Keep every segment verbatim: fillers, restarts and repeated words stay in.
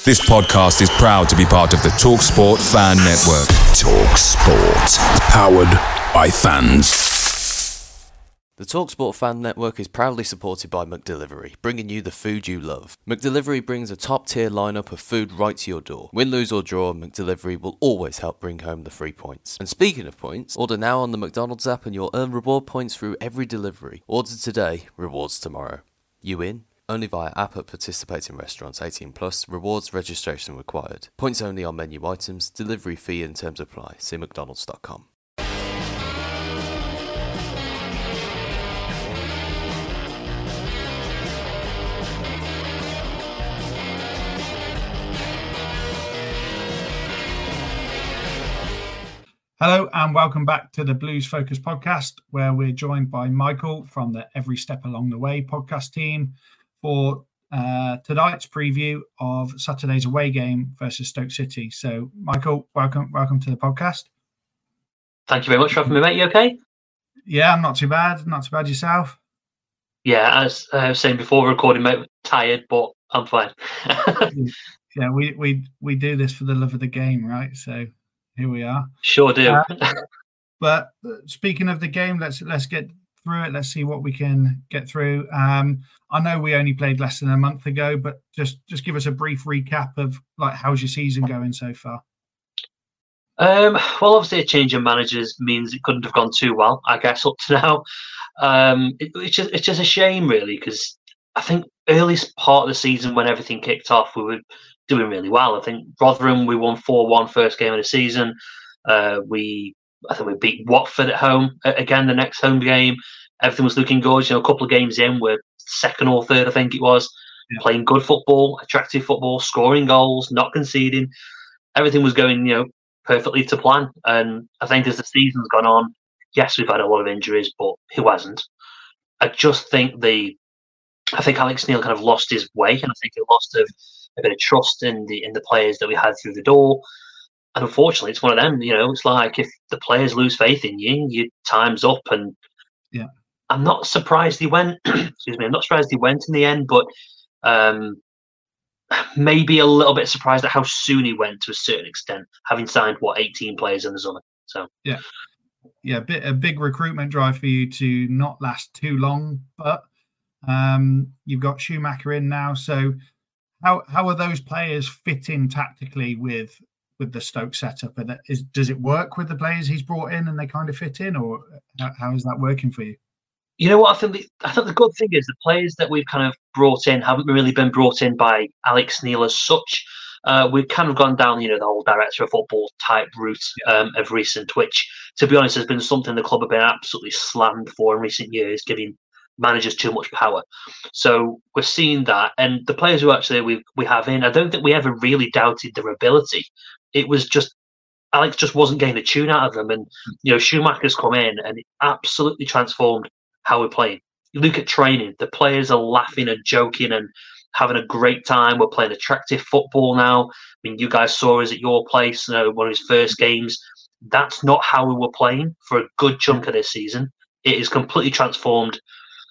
This podcast is proud to be part of the TalkSport Fan Network. TalkSport. Powered by fans. The TalkSport Fan Network is proudly supported by McDelivery, bringing you the food you love. McDelivery brings a top-tier lineup of food right to your door. Win, lose or draw, McDelivery will always help bring home the free points. And speaking of points, order now on the McDonald's app and you'll earn reward points through every delivery. Order today, rewards tomorrow. You in? Only via app at participating restaurants. Eighteen plus. Rewards registration required. Points only on menu items. Delivery fee and terms apply. See mcdonalds dot com. Hello and welcome back to the Blues Focus podcast, where we're joined by Michael from the Every Step Along the Way podcast team for uh, tonight's preview of Saturday's away game versus Stoke City. So, Michael, welcome, welcome to the podcast. Thank you very much for having me, mate. You okay? Yeah, I'm not too bad. Not too bad yourself. Yeah, as I was saying before recording, mate, tired, but I'm fine. yeah, we we we do this for the love of the game, right? So here we are. Sure do. Uh, but speaking of the game, let's let's get through it. Let's see what we can get through. Um, I know we only played less than a month ago, but just just give us a brief recap of like how's your season going so far. Um, well, obviously, a change of managers means it couldn't have gone too well, I guess, up to now. Um, it, it's just it's just a shame, really, because I think earliest part of the season when everything kicked off, we were doing really well. I think Rotherham, we won four one first game of the season. Uh, we I think we beat Watford at home again the next home game. Everything was looking good. You know, a couple of games in, we're second or third, I think it was, yeah. Playing good football, attractive football, scoring goals, not conceding. Everything was going, you know, perfectly to plan. And I think as the season's gone on, yes, we've had a lot of injuries, but who hasn't? I just think the, I think Alex Neil kind of lost his way, and I think he lost a, a bit of trust in the in the players that we had through the door. And unfortunately, it's one of them. You know, it's like if the players lose faith in you, your time's up. And yeah, I'm not surprised he went. excuse me, I'm not surprised he went in the end, but um, maybe a little bit surprised at how soon he went to a certain extent, having signed what eighteen players in the summer. So yeah, yeah, a bit a big recruitment drive for you to not last too long, but um, you've got Schumacher in now. So how how are those players fitting tactically with? with the Stoke setup? And is, does it work with the players he's brought in and they kind of fit in, or how, how is that working for you? You know what? I think the, I think the good thing is the players that we've kind of brought in haven't really been brought in by Alex Neil as such. Uh, we've kind of gone down, you know, the whole director of football type route um, of recent, which, to be honest, has been something the club have been absolutely slammed for in recent years, giving managers too much power. So we're seeing that, and the players who actually we we have in, I don't think we ever really doubted their ability. It was just Alex just wasn't getting the tune out of them, and you know Schumacher's come in and it absolutely transformed how we're playing. You look at training; the players are laughing and joking and having a great time. We're playing attractive football now. I mean, you guys saw us at your place, you know, one of his first games. That's not how we were playing for a good chunk of this season. It is completely transformed.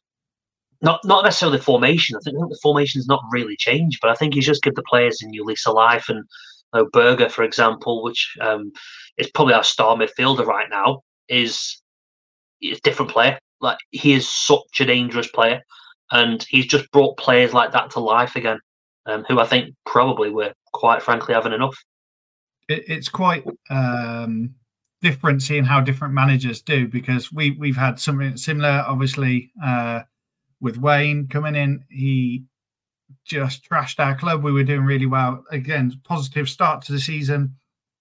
Not not necessarily the formation. I think the formation's not really changed, but I think he's just give the players a new lease of life. And you know, Berger, for example, which um, is probably our star midfielder right now, is, is a different player. Like he is such a dangerous player, and he's just brought players like that to life again, um, who I think probably were quite frankly having enough. It, it's quite um, different seeing how different managers do, because we we've had something similar, obviously. Uh, With Wayne coming in, he just trashed our club. We were doing really well. Again, positive start to the season,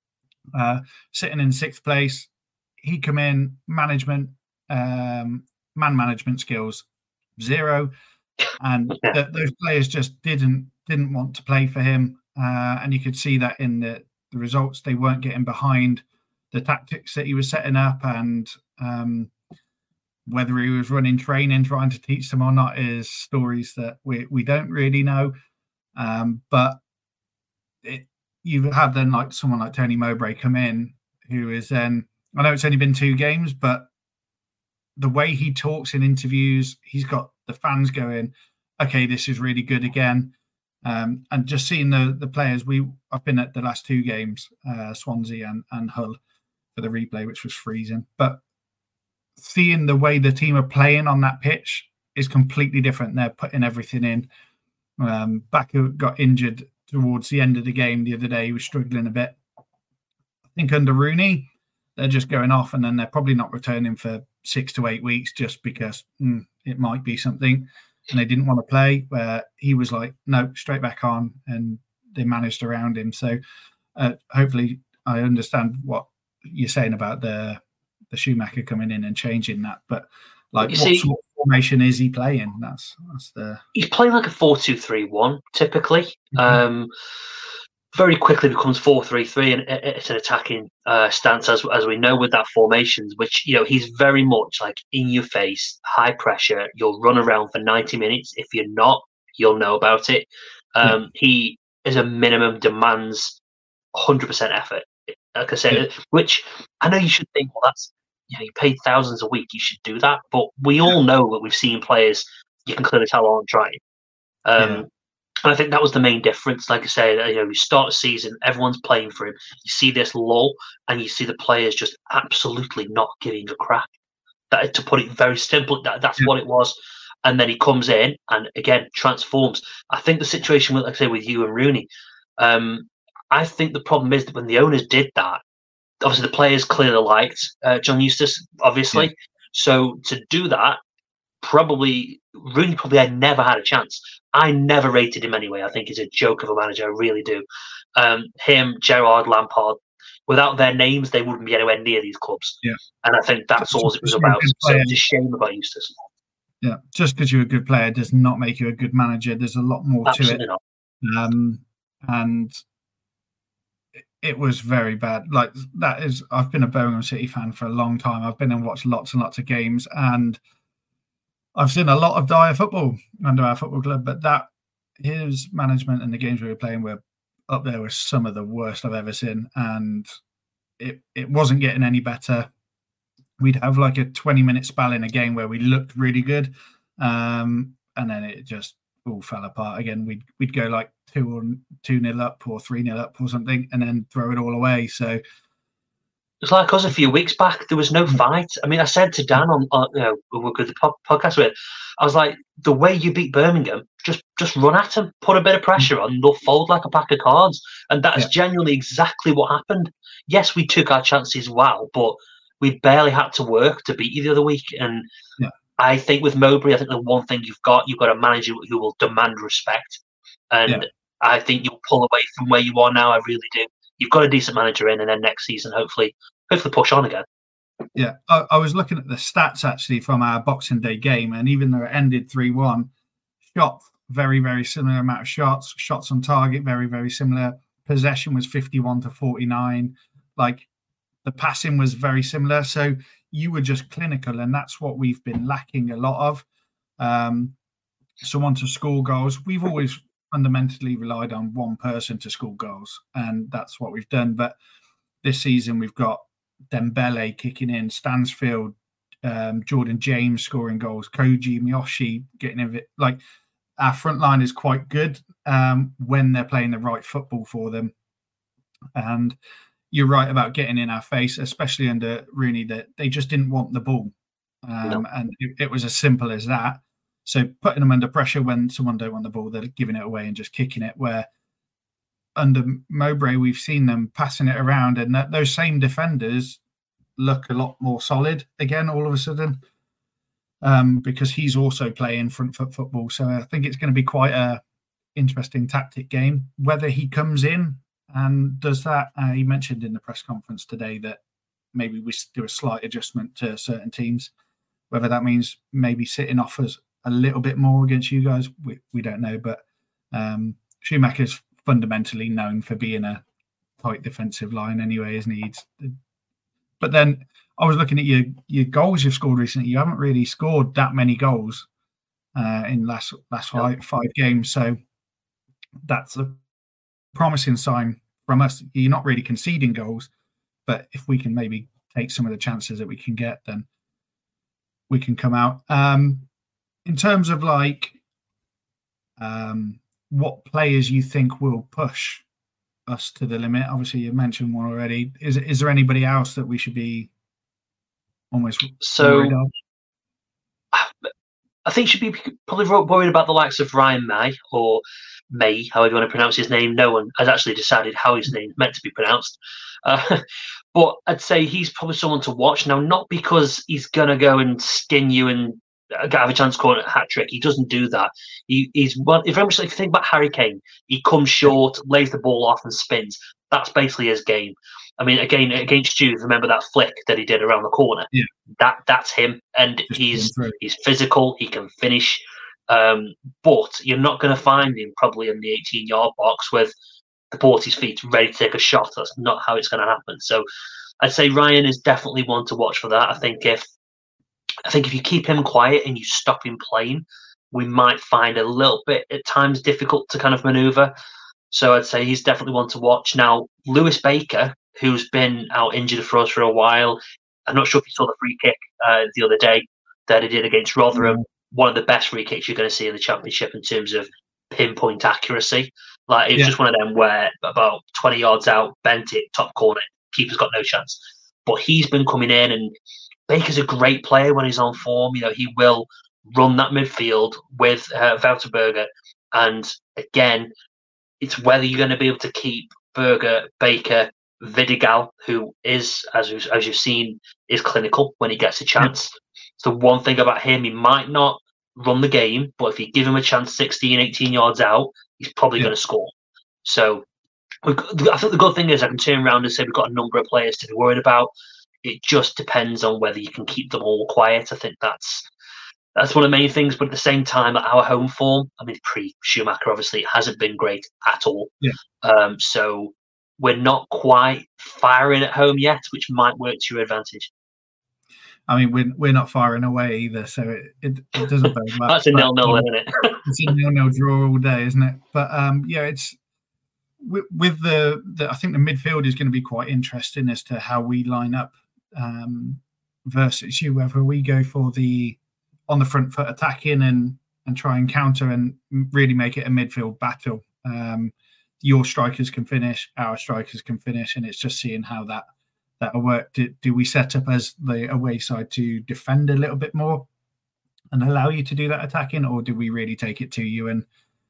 uh, sitting in sixth place. He come in, management, um, man management skills, zero. And th- those players just didn't didn't want to play for him. Uh, and you could see that in the, the results. They weren't getting behind the tactics that he was setting up, and um, whether he was running training, trying to teach them or not, is stories that we we don't really know. Um, but it, you have then like someone like Tony Mowbray come in, who is then, I know it's only been two games, but the way he talks in interviews, he's got the fans going, okay, this is really good again. Um, and just seeing the the players, we I've been at the last two games, uh, Swansea and, and Hull for the replay, which was freezing. But seeing the way the team are playing on that pitch is completely different. They're putting everything in. Um, Baku got injured towards the end of the game the other day. He was struggling a bit. I think under Rooney, they're just going off, and then they're probably not returning for six to eight weeks just because mm, it might be something. And they didn't want to play, where he was like, no, straight back on, and they managed around him. So uh, hopefully I understand what you're saying about the the Schumacher coming in and changing that. But like, you what see, sort of formation is he playing? That's that's the he's playing like a four two three one typically. Mm-hmm. Um, very quickly becomes four three three, and it's an attacking uh, stance, as as we know with that formations. Which, you know, he's very much like in your face, high pressure. You'll run around for ninety minutes. If you're not, you'll know about it. Um, yeah. He, as a minimum, demands one hundred percent effort. Like I said, yeah. Which I know you should think, well, that's, you know, you paid thousands a week, you should do that. But we all know that we've seen players you can clearly tell aren't trying. Um, yeah. And I think that was the main difference. Like I say, you know, you start a season, everyone's playing for him. You see this lull, and you see the players just absolutely not giving a crap. That, to put it very simply, that, that's yeah. what it was. And then he comes in and again transforms. I think the situation with, like I say, with you and Rooney, um, I think the problem is that when the owners did that, obviously the players clearly liked uh, John Eustace, obviously. Yeah. So to do that, probably Rooney probably had never had a chance. I never rated him anyway. I think he's a joke of a manager. I really do. Um, him, Gerrard, Lampard, without their names, they wouldn't be anywhere near these clubs. Yeah. And I think that's all it was about. So it's a shame about Eustace. Yeah, just because you're a good player does not make you a good manager. There's a lot more Absolutely to it. Not. Um, and it was very bad. Like, that is, I've been a Birmingham City fan for a long time. I've been and watched lots and lots of games, and I've seen a lot of dire football under our football club, but that his management and the games we were playing were up there with some of the worst I've ever seen, and it it wasn't getting any better. We'd have like a twenty minute spell in a game where we looked really good, um, and then it just all fell apart again. We'd we'd go like two or two nil up or three nil up or something, and then throw it all away. So. It's like us a few weeks back. There was no fight. I mean, I said to Dan on, on you know, we did the po- podcast with, I was like, the way you beat Birmingham, just just run at them, put a bit of pressure on, they'll fold like a pack of cards. And that's yeah. genuinely exactly what happened. Yes, we took our chances well, but we barely had to work to beat you the other week. And yeah. I think with Mowbray, I think the one thing you've got, you've got a manager who will demand respect. And yeah. I think you'll pull away from where you are now. I really do. You've got a decent manager in, and then next season, hopefully, hopefully push on again. Yeah, I, I was looking at the stats actually from our Boxing Day game, and even though it ended three one, shots, very, very similar amount of shots, shots on target, very, very similar. Possession was fifty-one to forty-nine. Like, the passing was very similar. So you were just clinical, and that's what we've been lacking a lot of. Um, someone to score goals. We've always fundamentally relied on one person to score goals, and that's what we've done. But this season we've got Dembele kicking in, Stansfield, um, Jordan James scoring goals, Koji Miyoshi getting in. Like, our front line is quite good um, when they're playing the right football for them. And you're right about getting in our face, especially under Rooney, that they just didn't want the ball. Um, no. And it, it was as simple as that. So putting them under pressure when someone don't want the ball, they're giving it away and just kicking it. Where under Mowbray, we've seen them passing it around, and that those same defenders look a lot more solid again all of a sudden, um, because he's also playing front foot football. So I think it's going to be quite a interesting tactic game. Whether he comes in and does that, uh, he mentioned in the press conference today that maybe we do a slight adjustment to certain teams. Whether that means maybe sitting off us a little bit more against you guys, we, we don't know. But um, Schumacher's fundamentally known for being a tight defensive line anyway, isn't he? It's, but then I was looking at your your goals you've scored recently. You haven't really scored that many goals uh, in last last five, five games. So that's a promising sign from us. You're not really conceding goals, but if we can maybe take some of the chances that we can get, then we can come out. Um, in terms of like um, what players you think will push us to the limit. Obviously, you mentioned one already. Is is there anybody else that we should be almost so? Worried of? I think should be probably worried about the likes of Ryan May or May, however you want to pronounce his name. No one has actually decided how his name is meant to be pronounced. Uh, but I'd say he's probably someone to watch now, not because he's gonna go and skin you and have a chance to score a hat trick. He doesn't do that. He, he's well, if, if you think about Harry Kane, he comes short, lays the ball off, and spins. That's basically his game. I mean, again, against you, remember that flick that he did around the corner? Yeah. That that's him, and Just he's he's physical. He can finish, um, but you're not going to find him probably in the eighteen-yard box with the ball at his feet, ready to take a shot. That's not how it's going to happen. So, I'd say Ryan is definitely one to watch for that. I think if I think if you keep him quiet and you stop him playing, we might find a little bit at times difficult to kind of manoeuvre. So I'd say he's definitely one to watch. Now, Lewis Baker, who's been out injured for us for a while. I'm not sure if you saw the free kick uh, the other day that he did against Rotherham. Mm. One of the best free kicks you're going to see in the Championship in terms of pinpoint accuracy. Like, it was yeah. just one of them where about twenty yards out, bent it, top corner, keeper's got no chance. But he's been coming in, and Baker's a great player when he's on form. You know, he will run that midfield with uh, Wouter Berger. And again, it's whether you're going to be able to keep Berger, Baker, Vidigal, who is, as you've, as you've seen, is clinical when he gets a chance. So one thing about him, he might not run the game, but if you give him a chance sixteen, eighteen yards out, he's probably yeah. going to score. So I think the good thing is I can turn around and say we've got a number of players to be worried about. It just depends on whether you can keep them all quiet. I think that's that's one of the main things. But at the same time, our home form, I mean, pre-Schumacher, obviously, it hasn't been great at all. Yeah. Um, so we're not quite firing at home yet, which might work to your advantage. I mean, we're, we're not firing away either, so it, it, it doesn't bode well. That's a nil-nil, isn't it? It's a nil-nil draw all day, isn't it? But um, yeah, it's with, with the, the, I think the midfield is going to be quite interesting as to how we line up um, versus you, whether we go for the on the front foot attacking and, and try and counter and really make it a midfield battle. Um, your strikers can finish, our strikers can finish, and it's just seeing how that that'll work. Do, do we set up as the away side to defend a little bit more and allow you to do that attacking, or do we really take it to you and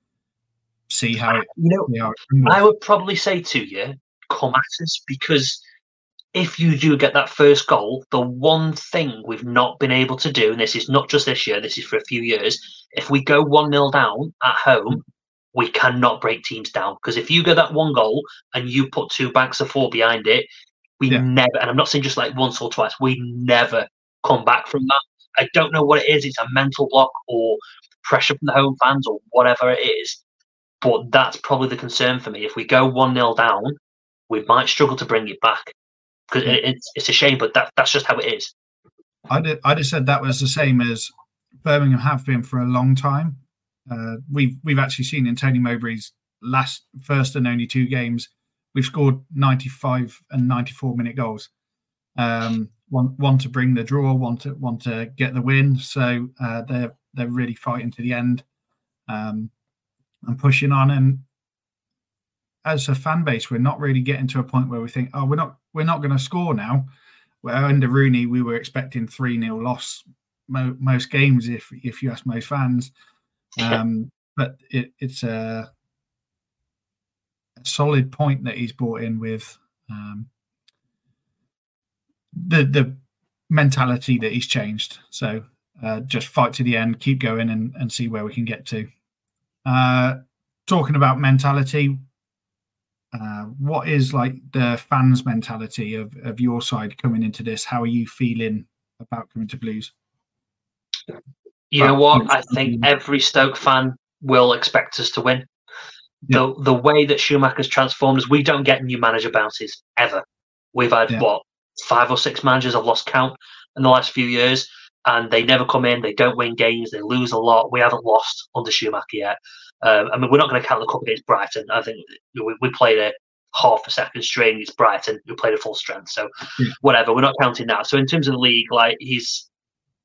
see how it? You know, I would probably say to you, come at us, because if you do get that first goal, the one thing we've not been able to do, and this is not just this year, this is for a few years, if we go one nil down at home, we cannot break teams down. Because if you get that one goal and you put two banks of four behind it, we yeah. never, and I'm not saying just like once or twice, we never come back from that. I don't know what it is. It's a mental block or pressure from the home fans or whatever it is. But that's probably the concern for me. If we go one nil down, we might struggle to bring it back. Because yeah. it's, it's a shame, but that, that's just how it is. I did, I just said that was the same as Birmingham have been for a long time. Uh, we've we've actually seen in Tony Mowbray's last, first and only two games, we've scored ninety-five and ninety-four minute goals. Um, one one to bring the draw, one to one to get the win. So uh, they're they're really fighting to the end um, and pushing on. And as a fan base, we're not really getting to a point where we think, oh, we're not we're not going to score now. Where under Rooney, we were expecting three nil loss mo- most games, if if you ask most fans. Um, but it, it's a, a solid point that he's brought in with um, the the mentality that he's changed. So uh, just fight to the end, keep going, and, and see where we can get to. Uh, talking about mentality, uh, what is like the fans' mentality of, of your side coming into this? How are you feeling about coming to Blues? You know what? I think every Stoke fan will expect us to win. Yeah. The the way that Schumacher's transformed us, we don't get new manager bounces ever. We've had, yeah. what, five or six managers, I've lost count, in the last few years, and they never come in, they don't win games, they lose a lot. We haven't lost under Schumacher yet. Um, I mean, we're not going to count the cup against Brighton. I think we, we played a half a second string. It's Brighton, who played a full strength. So yeah. whatever, we're not counting that. So in terms of the league, like he's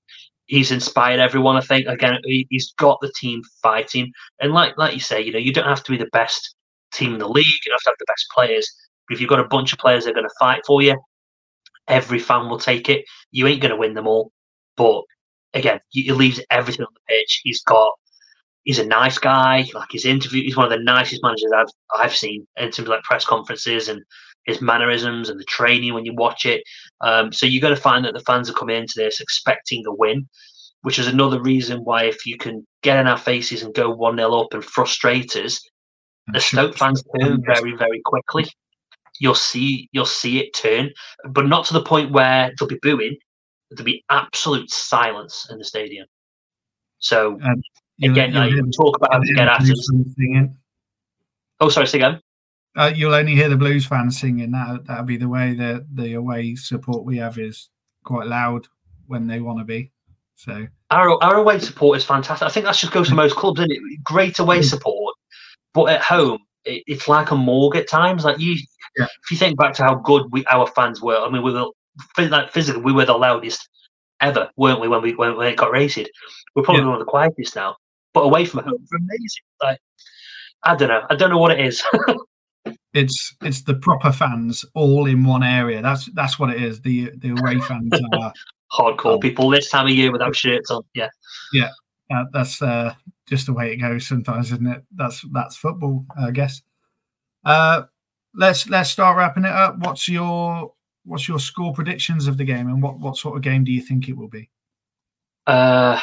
he's inspired everyone. I think again, he, he's got the team fighting, and like like you say, you know, you don't have to be the best team in the league. You don't have to have the best players, but if you've got a bunch of players that are going to fight for you, every fan will take it. You ain't going to win them all, but again, he leaves everything on the pitch. He's got. He's a nice guy. Like his interview, he's one of the nicest managers I've I've seen in terms of like press conferences and his mannerisms and the training when you watch it. Um, so you're going to find that the fans are coming into this expecting a win, which is another reason why if you can get in our faces and go one nil up and frustrate us, the Stoke fans turn very very quickly. You'll see you'll see it turn, but not to the point where they'll be booing. There'll be absolute silence in the stadium. So. Um, Again, you'll, you'll uh, talk about how to get at us. Oh, sorry, say again. Uh, you'll only hear the Blues fans singing. That that'll be the way that the away support we have is quite loud when they want to be. So our our away support is fantastic. I think that just goes for most clubs, isn't it? Great away support, but at home it, it's like a morgue at times. Like you, yeah. If you think back to how good we our fans were, I mean, we were like physically we were the loudest ever, weren't we? When we when, when it got rated, we're probably yeah. one of the quietest now. But away from home, we're amazing. Like I don't know, I don't know what it is. it's it's the proper fans all in one area. That's that's what it is. The the away fans are hardcore um, people this time of year without shirts on. Yeah, yeah, uh, that's uh, just the way it goes sometimes, isn't it? That's that's football, I guess. Uh, let's let's start wrapping it up. What's your what's your score predictions of the game, and what what sort of game do you think it will be? Uh.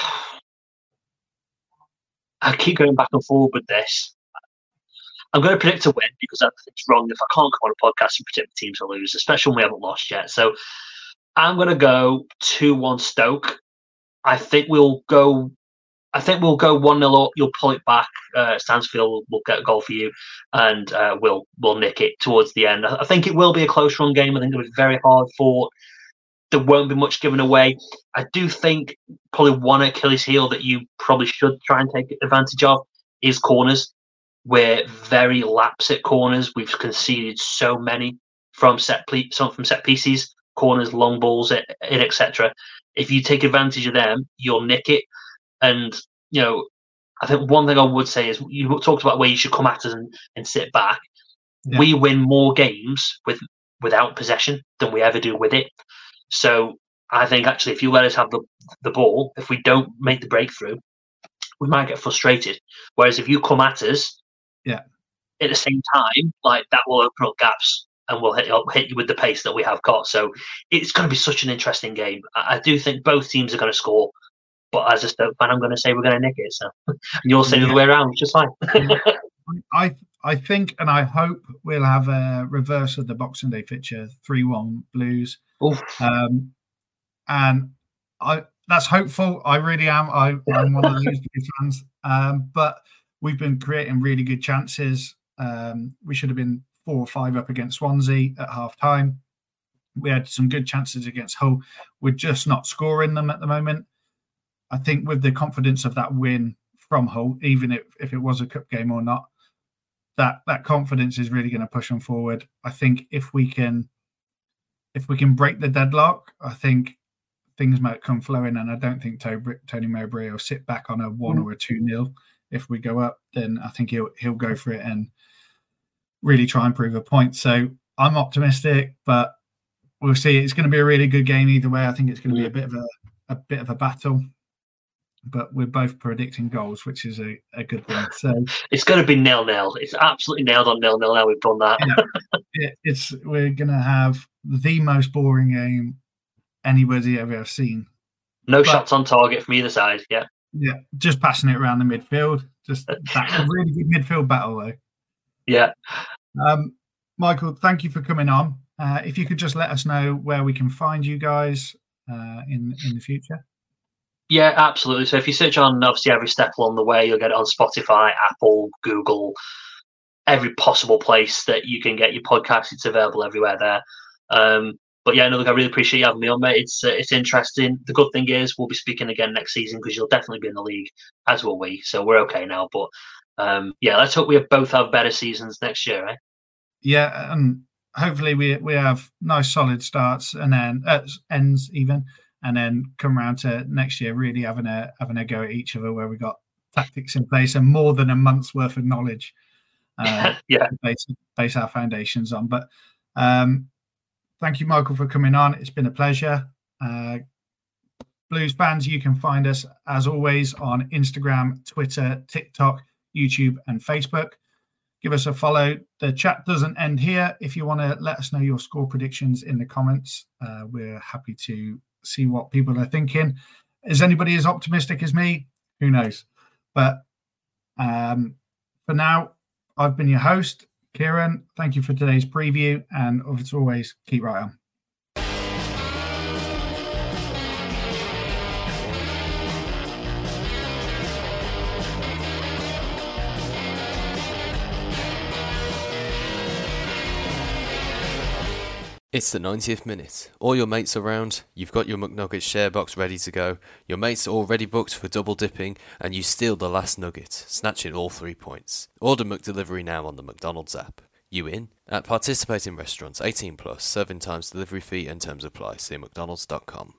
I keep going back and forward with this. I'm going to predict a win because I think it's wrong if I can't come on a podcast and predict the teams to lose, especially when we haven't lost yet. So I'm going to go two one Stoke. I think we'll go. I think we'll go one nil up. You'll pull it back. Uh, Stansfield will get a goal for you, and uh, we'll we'll nick it towards the end. I think it will be a close run game. I think it'll be very hard fought. There won't be much given away. I do think probably one Achilles heel that you probably should try and take advantage of is corners. We're very lapse at corners. We've conceded so many from set ple- some from set pieces, corners, long balls, et cetera. If you take advantage of them, you'll nick it. And you know, I think one thing I would say is you talked about where you should come at us and, and sit back. Yeah. We win more games with without possession than we ever do with it. So I think actually, if you let us have the the ball, if we don't make the breakthrough, we might get frustrated. Whereas if you come at us, yeah, at the same time, like that will open up gaps and we'll hit hit you with the pace that we have got. So it's going to be such an interesting game. I, I do think both teams are going to score, but as a Stoke fan, I'm going to say we're going to nick it. So and you'll say yeah. the other way around, which is fine. I I think and I hope we'll have a reverse of the Boxing Day fixture, three one Blues. Um, and I that's hopeful. I really am. I, I'm one of those fans. Um, but we've been creating really good chances. Um, we should have been four or five up against Swansea at half time. We had some good chances against Hull. We're just not scoring them at the moment. I think with the confidence of that win from Hull, even if, if it was a cup game or not, that that confidence is really going to push them forward. I think if we can if we can break the deadlock, I think things might come flowing, and I don't think Tony Mowbray will sit back on a one mm. or a two nil. If we go up, then I think he'll he'll go for it and really try and prove a point. So I'm optimistic, but we'll see. It's going to be a really good game either way. I think it's going to be a bit of a, a bit of a battle, but we're both predicting goals, which is a, a good thing. So it's going to be nil nil. It's absolutely nailed on nil nil. Now we've done that. Yeah, it, it's we're going to have the most boring game anybody ever have seen. No but, shots on target from either side. Yeah, yeah, just passing it around the midfield. Just that really good midfield battle, though. Yeah. Um, Michael, thank you for coming on. Uh, if you could just let us know where we can find you guys uh, in in the future. Yeah, absolutely. So if you search on obviously Every Step Along the Way, you'll get it on Spotify, Apple, Google, every possible place that you can get your podcast. It's available everywhere there. Um, but yeah, no, look, I really appreciate you having me on, mate. It's uh, it's interesting. The good thing is we'll be speaking again next season because you'll definitely be in the league, as will we. So we're okay now. But um, yeah, let's hope we both have better seasons next year, eh? Yeah, and hopefully we we have nice solid starts and then uh, ends even. and then come around to next year really having a having a go at each other, where we got tactics in place and more than a month's worth of knowledge. Uh, yeah, to base, base our foundations on. But um, thank you, Michael, for coming on. It's been a pleasure. Uh, Blues fans, you can find us as always on Instagram, Twitter, TikTok, YouTube, and Facebook. Give us a follow. The chat doesn't end here. If you want to let us know your score predictions in the comments, uh, we're happy to see what people are thinking. Is anybody as optimistic as me? Who knows? But um, for now, I've been your host, Kieran. Thank you for today's preview, and as always, keep right on. It's the ninetieth minute. All your mates around, you've got your McNuggets share box ready to go, your mates are already booked for double dipping, and you steal the last nugget, snatching all three points. Order McDelivery now on the McDonald's app. You in? At participating restaurants, eighteen plus, serving times, delivery fee and terms apply. See mcdonalds dot com.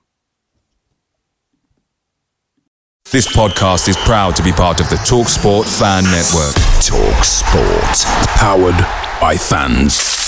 This podcast is proud to be part of the TalkSport Fan Network. TalkSport. Powered by fans.